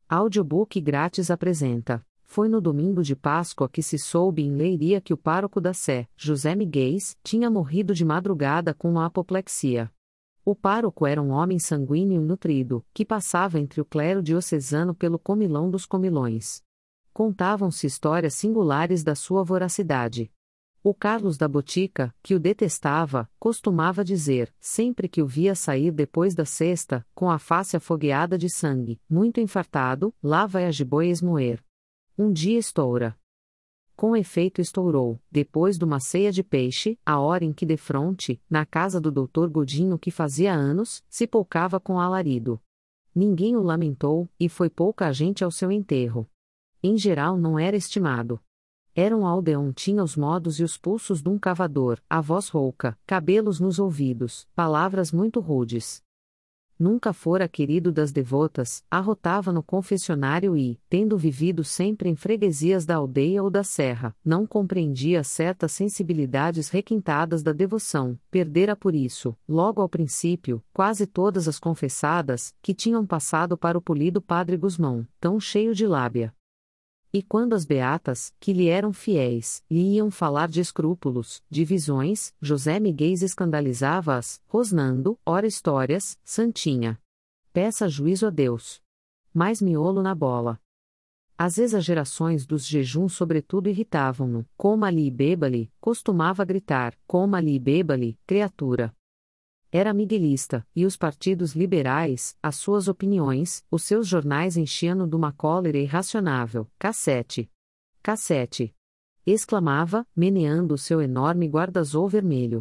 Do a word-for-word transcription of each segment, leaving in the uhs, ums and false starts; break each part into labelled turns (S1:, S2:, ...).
S1: Audiobook grátis apresenta. Foi no domingo de Páscoa que se soube em Leiria que o pároco da Sé, José Miguel, tinha morrido de madrugada com uma apoplexia. O pároco era um homem sanguíneo e nutrido, que passava entre o clero diocesano pelo comilão dos comilões. Contavam-se histórias singulares da sua voracidade. O Carlos da Botica, que o detestava, costumava dizer, sempre que o via sair depois da cesta, com a face afogueada de sangue, muito infartado, lá vai a jiboia esmoer. Um dia estoura. Com efeito estourou, depois de uma ceia de peixe, a hora em que defronte, na casa do doutor Godinho que fazia anos, se polcava com alarido. Ninguém o lamentou, e foi pouca gente ao seu enterro. Em geral não era estimado. Era um aldeão, tinha os modos e os pulsos de um cavador, a voz rouca, cabelos nos ouvidos, palavras muito rudes. Nunca fora querido das devotas, arrotava no confessionário e, tendo vivido sempre em freguesias da aldeia ou da serra, não compreendia certas sensibilidades requintadas da devoção, perdera por isso, logo ao princípio, quase todas as confessadas, que tinham passado para o polido padre Gusmão, tão cheio de lábia. E quando as beatas, que lhe eram fiéis, lhe iam falar de escrúpulos, de visões, José Miguel escandalizava-as, rosnando, ora histórias, santinha. Peça juízo a Deus. Mais miolo na bola. As exagerações dos jejuns sobretudo irritavam-no, coma-lhe e beba-lhe, costumava gritar, coma-lhe e beba-lhe, criatura. Era miguelista, e os partidos liberais, as suas opiniões, os seus jornais enchiam-no de uma cólera irracionável. Cassete! Cassete! Exclamava, meneando o seu enorme guarda-azul vermelho.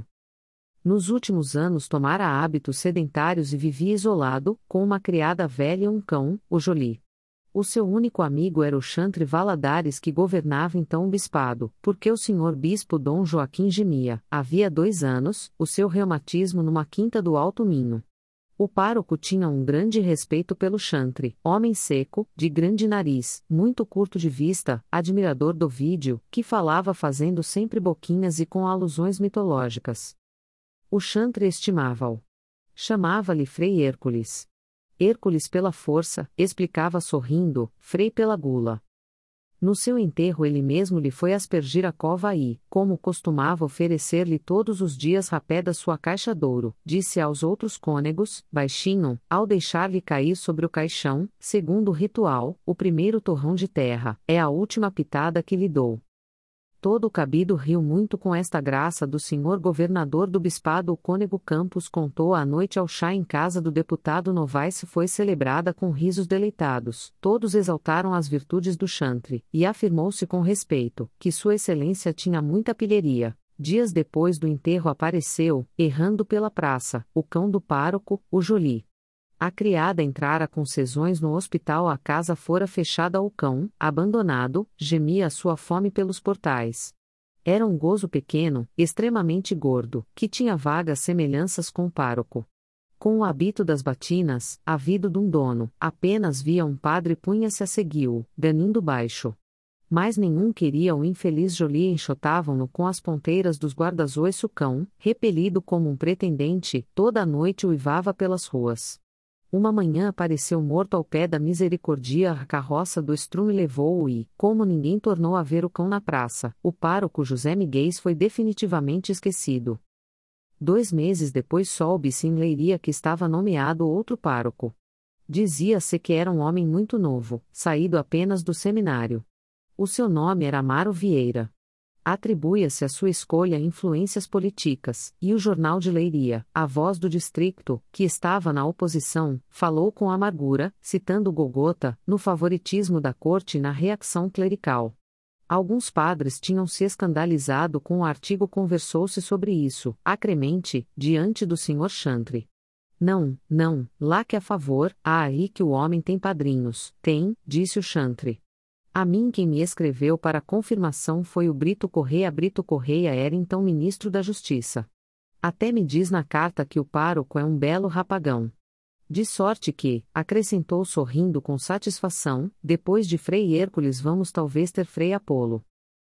S1: Nos últimos anos tomara hábitos sedentários e vivia isolado, com uma criada velha e um cão, o Joly. O seu único amigo era o chantre Valadares, que governava então o bispado, porque o senhor bispo Dom Joaquim gemia, havia dois anos, o seu reumatismo numa quinta do Alto Minho. O pároco tinha um grande respeito pelo chantre, homem seco, de grande nariz, muito curto de vista, admirador do Ovídio, que falava fazendo sempre boquinhas e com alusões mitológicas. O chantre estimava-o. Chamava-lhe Frei Hércules. Hércules pela força, explicava sorrindo, Frei pela gula. No seu enterro ele mesmo lhe foi aspergir a cova e, como costumava oferecer-lhe todos os dias rapé da sua caixa douro, disse aos outros cônegos, baixinho, ao deixar-lhe cair sobre o caixão, segundo o ritual, o primeiro torrão de terra, é a última pitada que lhe dou. Todo o cabido riu muito com esta graça do senhor governador do bispado. O cônego Campos contou à noite ao chá em casa do deputado Novaes foi celebrada com risos deleitados. Todos exaltaram as virtudes do chantre, e afirmou-se com respeito, que sua excelência tinha muita pilheria. Dias depois do enterro apareceu, errando pela praça, o cão do pároco, o Joly. A criada entrara com sezões no hospital, a casa fora fechada ao cão, abandonado, gemia a sua fome pelos portais. Era um gozo pequeno, extremamente gordo, que tinha vagas semelhanças com o pároco. Com o hábito das batinas, havido de um dono, apenas via um padre punha-se a segui-o, ganindo baixo. Mas nenhum queria o infeliz Joly, enxotavam-no com as ponteiras dos guarda-zois. O cão, repelido como um pretendente, toda a noite uivava pelas ruas. Uma manhã apareceu morto ao pé da misericórdia, a carroça do estrume levou-o e, como ninguém tornou a ver o cão na praça, o pároco José Miguel foi definitivamente esquecido. Dois meses depois soube-se em Leiria que estava nomeado outro pároco. Dizia-se que era um homem muito novo, saído apenas do seminário. O seu nome era Amaro Vieira. Atribui-se à sua escolha influências políticas, e o jornal de Leiria, a Voz do Distrito, que estava na oposição, falou com amargura, citando Gogota, no favoritismo da corte e na reação clerical. Alguns padres tinham se escandalizado com o artigo, conversou-se sobre isso, acremente, diante do senhor chantre. Não, não, lá que a favor, há aí que o homem tem padrinhos, tem, disse o chantre. A mim quem me escreveu para confirmação foi o Brito Correia. Brito Correia era então ministro da Justiça. Até me diz na carta que o pároco é um belo rapagão. De sorte que, acrescentou sorrindo com satisfação, depois de Frei Hércules vamos talvez ter Frei Apolo.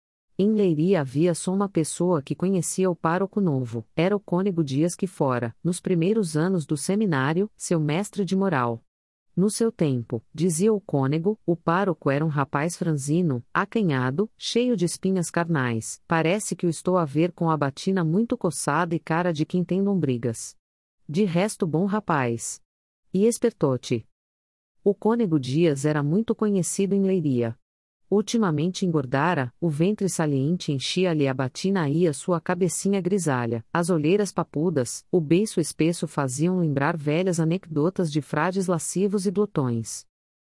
S1: Em Leiria havia só uma pessoa que conhecia o pároco novo, era o cônego Dias que fora, nos primeiros anos do seminário, seu mestre de moral. No seu tempo, dizia o cônego, o pároco era um rapaz franzino, acanhado, cheio de espinhas carnais. Parece que o estou a ver com a batina muito coçada e cara de quem tem lombrigas. De resto, bom rapaz. E espertote. O cônego Dias era muito conhecido em Leiria. Ultimamente engordara, o ventre saliente enchia-lhe a batina e a sua cabecinha grisalha, as olheiras papudas, o beiço espesso faziam lembrar velhas anedotas de frades lascivos e glotões.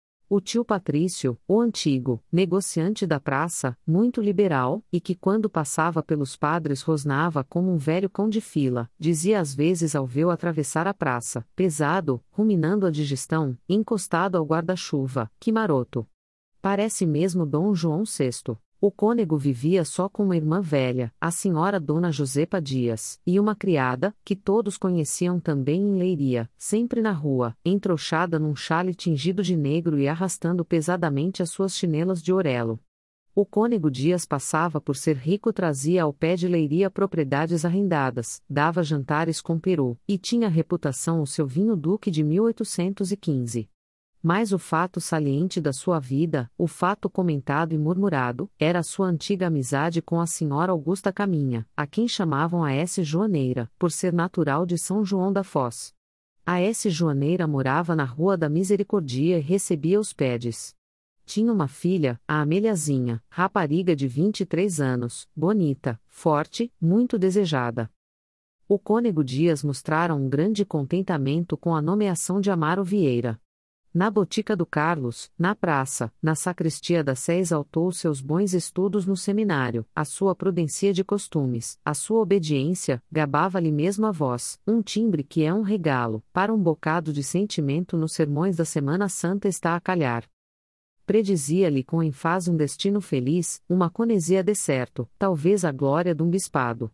S1: O tio Patrício, o antigo, negociante da praça, muito liberal, e que quando passava pelos padres rosnava como um velho cão de fila, dizia às vezes ao vê-lo atravessar a praça, pesado, ruminando a digestão, encostado ao guarda-chuva, que maroto. Parece mesmo Dom João sexto. O cônego vivia só com uma irmã velha, a senhora Dona Josepa Dias, e uma criada, que todos conheciam também em Leiria, sempre na rua, entrouxada num chale tingido de negro e arrastando pesadamente as suas chinelas de orelo. O cônego Dias passava por ser rico, trazia ao pé de Leiria propriedades arrendadas, dava jantares com peru, e tinha reputação o seu vinho Duque de mil oitocentos e quinze. Mas o fato saliente da sua vida, o fato comentado e murmurado, era a sua antiga amizade com a senhora Augusta Caminha, a quem chamavam a S. Joaneira, por ser natural de São João da Foz. A S. Joaneira morava na Rua da Misericórdia e recebia os pedes. Tinha uma filha, a Ameliazinha, rapariga de vinte e três anos, bonita, forte, muito desejada. O cônego Dias mostrara um grande contentamento com a nomeação de Amaro Vieira. Na botica do Carlos, na praça, na sacristia da Sé exaltou seus bons estudos no seminário, a sua prudência de costumes, a sua obediência, gabava-lhe mesmo a voz, um timbre que é um regalo, para um bocado de sentimento nos sermões da Semana Santa está a calhar. Predizia-lhe com ênfase um destino feliz, uma conesia de certo, talvez a glória de um bispado.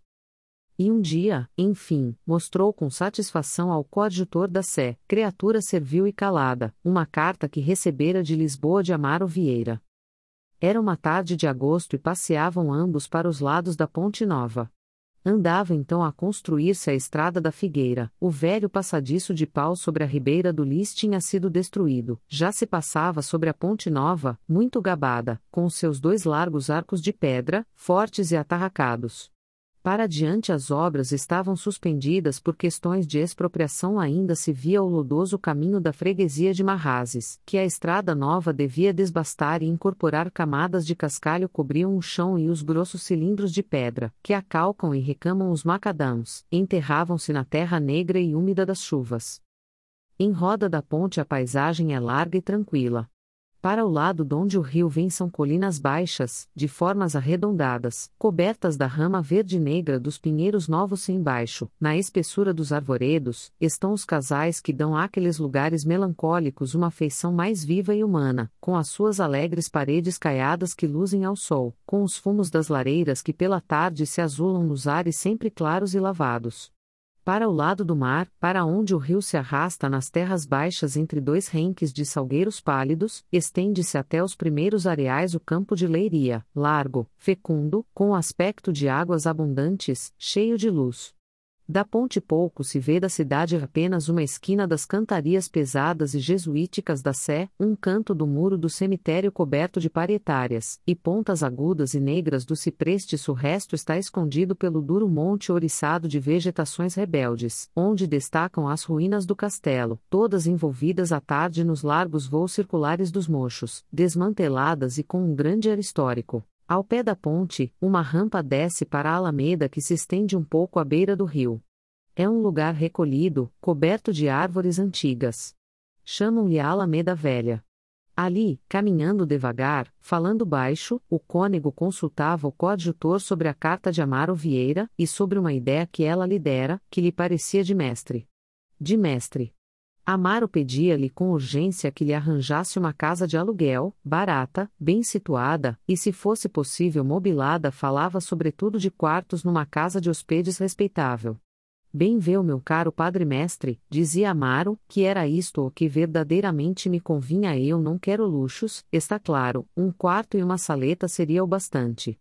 S1: E um dia, enfim, mostrou com satisfação ao coadjutor da Sé, criatura servil e calada, uma carta que recebera de Lisboa de Amaro Vieira. Era uma tarde de agosto e passeavam ambos para os lados da Ponte Nova. Andava então a construir-se a estrada da Figueira, o velho passadiço de pau sobre a ribeira do Lis tinha sido destruído, já se passava sobre a Ponte Nova, muito gabada, com os seus dois largos arcos de pedra, fortes e atarracados. Para adiante as obras estavam suspendidas por questões de expropriação, ainda se via o lodoso caminho da freguesia de Marrazes, que a estrada nova devia desbastar e incorporar camadas de cascalho cobriam o chão e os grossos cilindros de pedra, que acalcam e recamam os macadãos, enterravam-se na terra negra e úmida das chuvas. Em roda da ponte a paisagem é larga e tranquila. Para o lado donde o rio vem são colinas baixas, de formas arredondadas, cobertas da rama verde-negra dos pinheiros novos embaixo, na espessura dos arvoredos, estão os casais que dão àqueles lugares melancólicos uma feição mais viva e humana, com as suas alegres paredes caiadas que luzem ao sol, com os fumos das lareiras que pela tarde se azulam nos ares sempre claros e lavados. Para o lado do mar, para onde o rio se arrasta nas terras baixas entre dois renques de salgueiros pálidos, estende-se até os primeiros areais o campo de Leiria, largo, fecundo, com aspecto de águas abundantes, cheio de luz. Da ponte pouco se vê da cidade apenas uma esquina das cantarias pesadas e jesuíticas da Sé, um canto do muro do cemitério coberto de paretárias, e pontas agudas e negras do cipreste. O resto está escondido pelo duro monte ouriçado de vegetações rebeldes, onde destacam as ruínas do castelo, todas envolvidas à tarde nos largos voos circulares dos mochos, desmanteladas e com um grande ar histórico. Ao pé da ponte, uma rampa desce para a alameda que se estende um pouco à beira do rio. É um lugar recolhido, coberto de árvores antigas. Chamam-lhe a Alameda Velha. Ali, caminhando devagar, falando baixo, o cônego consultava o coadjutor sobre a carta de Amaro Vieira, e sobre uma ideia que ela lhe dera, que lhe parecia de mestre. De mestre. Amaro pedia-lhe com urgência que lhe arranjasse uma casa de aluguel, barata, bem situada, e se fosse possível mobilada. Falava sobretudo de quartos numa casa de hóspedes respeitável. Bem vê o meu caro padre-mestre, dizia Amaro, que era isto o que verdadeiramente me convinha. Eu não quero luxos, está claro, um quarto e uma saleta seria o bastante.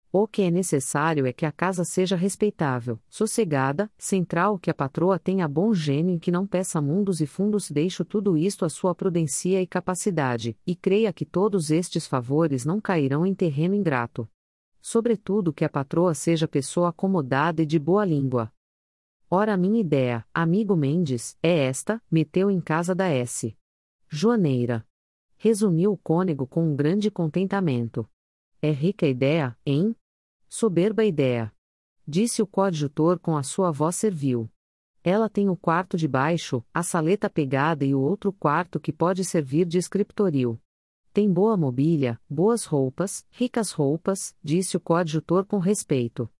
S1: O que é necessário é que a casa seja respeitável, sossegada, central, que a patroa tenha bom gênio e que não peça mundos e fundos. Deixo tudo isto à sua prudencia e capacidade, e creia que todos estes favores não cairão em terreno ingrato. Sobretudo que a patroa seja pessoa acomodada e de boa língua. Ora, a minha ideia, amigo Mendes, é esta: meteu em casa da S. Joaneira. Resumiu o cônego com um grande contentamento. É rica ideia, hein? Soberba ideia. Disse o coadjutor com a sua voz servil. Ela tem o quarto de baixo, a saleta pegada e o outro quarto que pode servir de escriptoril. Tem boa mobília, boas roupas, ricas roupas, disse o coadjutor com respeito.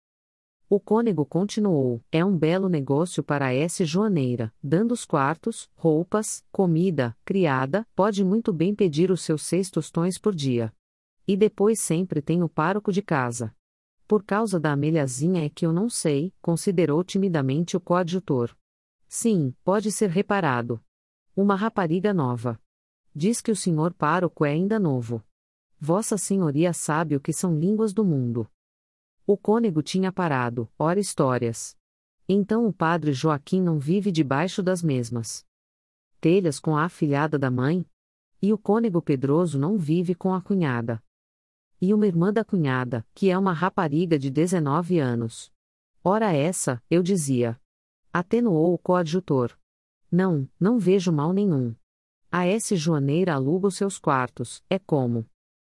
S1: O cônego continuou: é um belo negócio para a S. Joaneira, dando os quartos, roupas, comida, criada, pode muito bem pedir os seus seis tostões por dia. E depois sempre tem o pároco de casa. Por causa da Ameliazinha é que eu não sei, considerou timidamente o coadjutor. Sim, pode ser reparado. Uma rapariga nova. Diz que o senhor pároco é ainda novo. Vossa Senhoria sabe o que são línguas do mundo. O cônego tinha parado, ora histórias. Então o padre Joaquim não vive debaixo das mesmas telhas com a afilhada da mãe? E o cônego Pedroso não vive com a cunhada? E uma irmã da cunhada, que é uma rapariga de dezenove anos. Ora essa, eu dizia. Atenuou o coadjutor. Não, não vejo mal nenhum. A S. Joaneira aluga os seus quartos, é como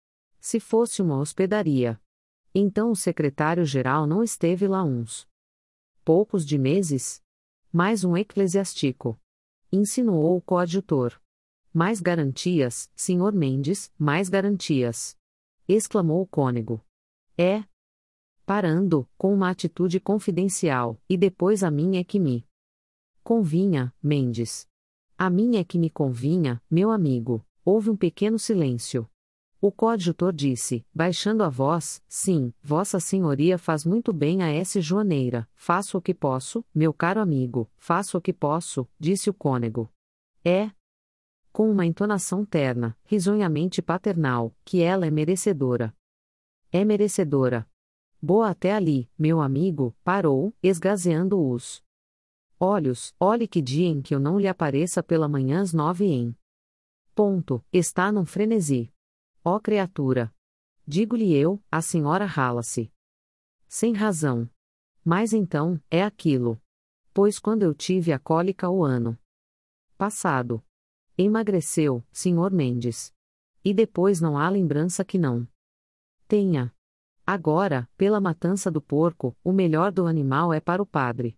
S1: se fosse uma hospedaria. Então o secretário-geral não esteve lá uns poucos de meses? Mais um eclesiástico. Insinuou o coadjutor. Mais garantias, senhor Mendes, mais garantias. Exclamou o cônego. É? Parando, com uma atitude confidencial, e depois a mim é que me convinha, Mendes. A mim é que me convinha, meu amigo. Houve um pequeno silêncio. O coadjutor disse, baixando a voz: sim, Vossa Senhoria faz muito bem a S. Joaneira, faço o que posso, meu caro amigo, faço o que posso, disse o cônego. É? Com uma entonação terna, risonhamente paternal, que ela é merecedora. É merecedora. Boa até ali, meu amigo, parou, esgazeando os olhos. Olhe que dia em que eu não lhe apareça pela manhã às nove em ponto, está num frenesi. Ó criatura! Digo-lhe eu, a senhora rala-se. Sem razão. Mas então, é aquilo. Pois quando eu tive a cólica o ano passado, emagreceu, senhor Mendes. E depois não há lembrança que não tenha. Agora, pela matança do porco, o melhor do animal é para o padre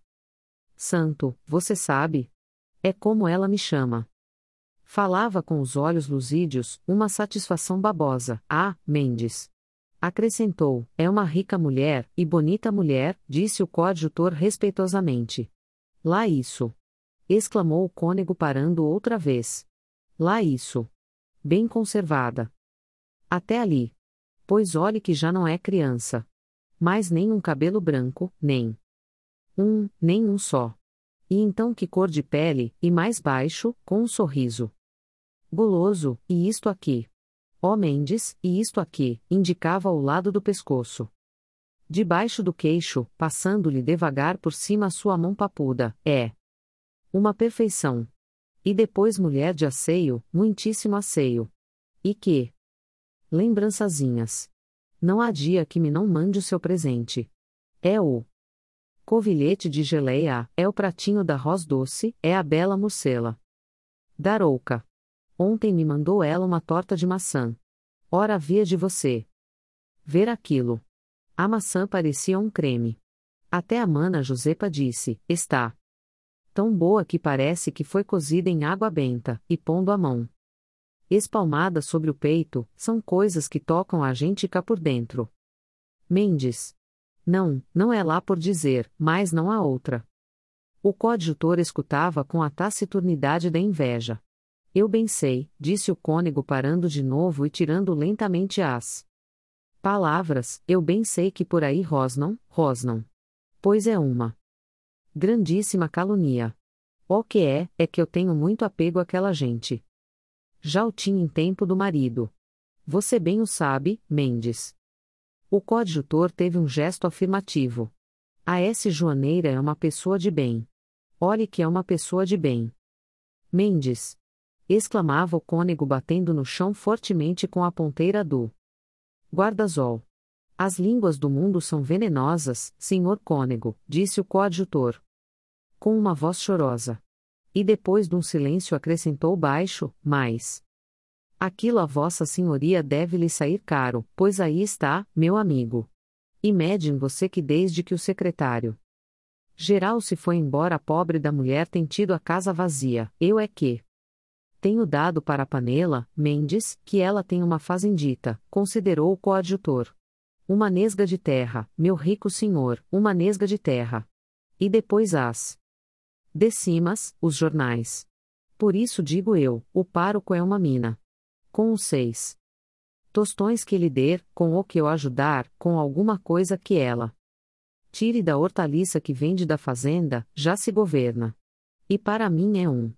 S1: santo, você sabe? É como ela me chama. Falava com os olhos luzídios, uma satisfação babosa. Ah, Mendes! Acrescentou, é uma rica mulher, e bonita mulher, disse o coadjutor respeitosamente. Lá isso! Exclamou o cônego parando outra vez. Lá isso! Bem conservada. Até ali. Pois olhe que já não é criança. Mas nem um cabelo branco, nem um, nem um só. E então que cor de pele, e mais baixo, com um sorriso goloso, e isto aqui. Ó Mendes, e isto aqui, indicava ao lado do pescoço. Debaixo do queixo, passando-lhe devagar por cima a sua mão papuda, é uma perfeição. E depois mulher de asseio, muitíssimo asseio. E que lembrançazinhas. Não há dia que me não mande o seu presente. É o covilhete de geleia, é o pratinho da roz doce, é a bela morcela darouca. Ontem me mandou ela uma torta de maçã. Ora havia de você ver aquilo. A maçã parecia um creme. Até a mana Josepa disse, está tão boa que parece que foi cozida em água benta, e pondo a mão espalmada sobre o peito, são coisas que tocam a gente cá por dentro. Mendes. Não, não é lá por dizer, mas não há outra. O coadjutor escutava com a taciturnidade da inveja. Eu bem sei, disse o cônego parando de novo e tirando lentamente as palavras, eu bem sei que por aí rosnam, rosnam. Pois é uma grandíssima calunia. O que é, é que eu tenho muito apego àquela gente. Já o tinha em tempo do marido. Você bem o sabe, Mendes. O coadjutor teve um gesto afirmativo. A S. Joaneira é uma pessoa de bem. Olhe que é uma pessoa de bem. Mendes! Exclamava o cônego batendo no chão fortemente com a ponteira do guarda-sol. As línguas do mundo são venenosas, senhor cônego, disse o coadjutor. Com uma voz chorosa. E depois de um silêncio acrescentou baixo, mas... Aquilo a vossa senhoria deve lhe sair caro, pois aí está, meu amigo. E mede em você que desde que o secretário geral se foi embora a pobre da mulher tem tido a casa vazia, eu é que tenho dado para a panela, Mendes, que ela tem uma fazendita, considerou o coadjutor. Uma nesga de terra, meu rico senhor, uma nesga de terra. E depois as décimas, os jornais. Por isso digo eu, o pároco é uma mina. Com os seis tostões que lhe der, com o que eu ajudar, com alguma coisa que ela tire da hortaliça que vende da fazenda, já se governa. E para mim é um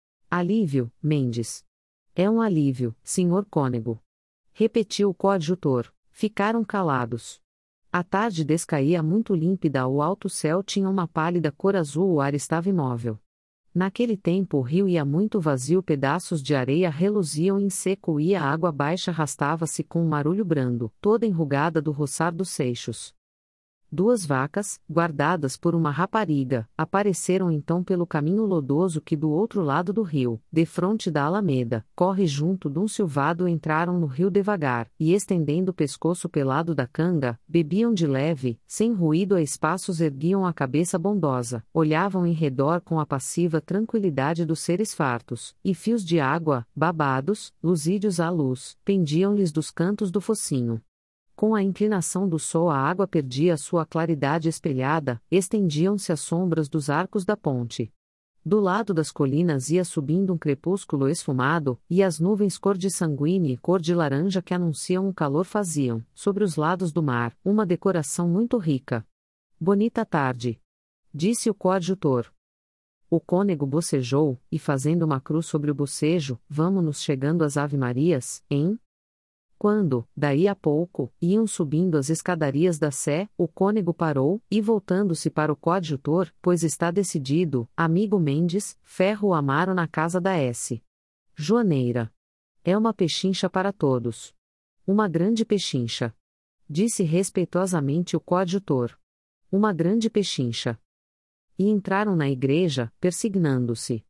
S1: alívio, Mendes. É um alívio, senhor cônego. Repetiu o coadjutor. Ficaram calados. A tarde descaía muito límpida, o alto céu tinha uma pálida cor azul, o ar estava imóvel. Naquele tempo o rio ia muito vazio, pedaços de areia reluziam em seco e a água baixa arrastava-se com um marulho brando, toda enrugada do roçar dos seixos. Duas vacas, guardadas por uma rapariga, apareceram então pelo caminho lodoso que do outro lado do rio, defronte da alameda, corre junto de um silvado, entraram no rio devagar, e estendendo o pescoço pelado da canga, bebiam de leve, sem ruído a espaços, erguiam a cabeça bondosa, olhavam em redor com a passiva tranquilidade dos seres fartos, e fios de água, babados, luzídeos à luz, pendiam-lhes dos cantos do focinho. Com a inclinação do sol a água perdia sua claridade espelhada, estendiam-se as sombras dos arcos da ponte. Do lado das colinas ia subindo um crepúsculo esfumado, e as nuvens cor de sanguínea e cor de laranja que anunciam o calor faziam, sobre os lados do mar, uma decoração muito rica. Bonita tarde! Disse o coadjutor. O cônego bocejou, e fazendo uma cruz sobre o bocejo, vamo-nos chegando às Ave-Marias, hein? Quando, daí a pouco, iam subindo as escadarias da Sé, o cônego parou, e voltando-se para o coadjutor, pois está decidido, amigo Mendes, ferro o amaro na casa da S. Joaneira. É uma pechincha para todos. Uma grande pechincha. Disse respeitosamente o coadjutor. Uma grande pechincha. E entraram na igreja, persignando-se.